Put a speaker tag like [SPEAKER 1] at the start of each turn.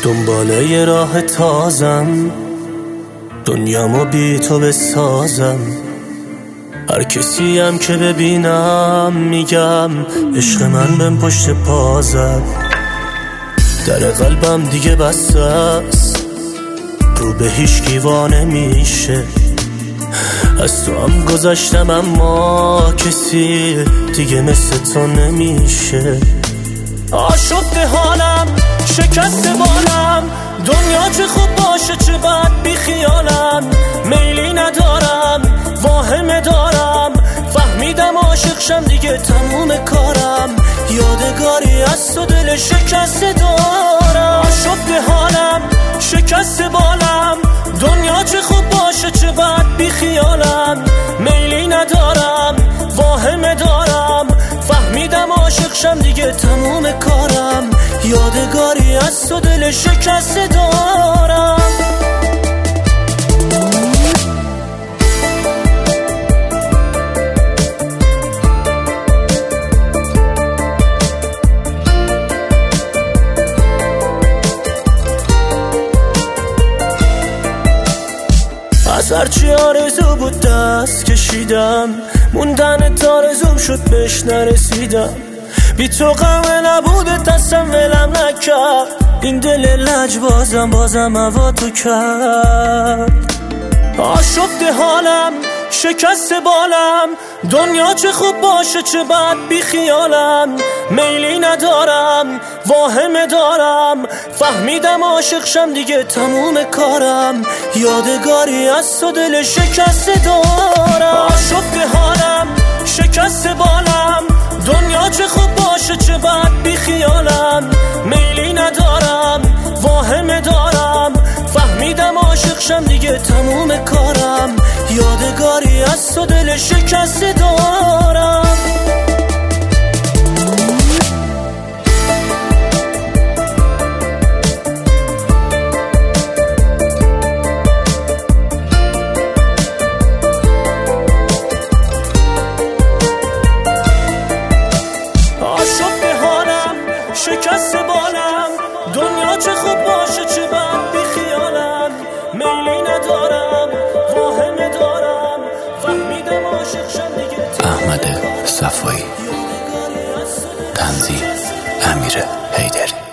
[SPEAKER 1] دنباله یه راه تازم، دنیامو بی تو بسازم. هر کسی هم که ببینم میگم عشق من بهم پشت پا زد. در قلبم دیگه بسته است، رو به هیچ کی نمیشه. از تو هم گذاشتم اما کسی دیگه مثل تو نمیشه. آشفته حالم، شکست بالم، دنیا چه خوب باشه چه بد بی خیالم. میلی ندارم، واهمه دارم، فهمیدم عاشق شم دیگه تموم کارم. یادگاری از تو دل شکست دارم. آشفته حالم، شکست بالم، دنیا چه خوب باشه چه بد بی خیالم. میلی ندارم، واهمه دارم، فهمیدم عاشق شم دیگه تموم کارم. یادگاری از تو دل شکست دارم. از هرچی آرزو بود دست کشیدم، موندن آرزوم شد بهش نرسیدم. بی تو غمه نبوده دستم ولم نکرد، این دل لج بازم هوا تو کرد. آشفته حالم، شکست بالم، دنیا چه خوب باشه چه بد بی خیالم. میلی ندارم، واهمه دارم، فهمیدم عاشق شم دیگه تموم کارم. یادگاری از تو دل شکست دارم. آشفته حالم، شکست بالم، دنیا چه خوب باشه چه بد بی خیالم. میلی ندارم، واهمه دارم، فهمیدم عاشق شم دیگه تموم کارم. یادگاری از تو دل شکست دارم. آشفته حالم، شکست بالم، دنیا چه خوب باشه چه بد بی خیالم. میلی ندارم، واهمه دارم، فهمیدم عاشق شم دیگه.
[SPEAKER 2] احمد صفایی، تنظیم امیر حیدری.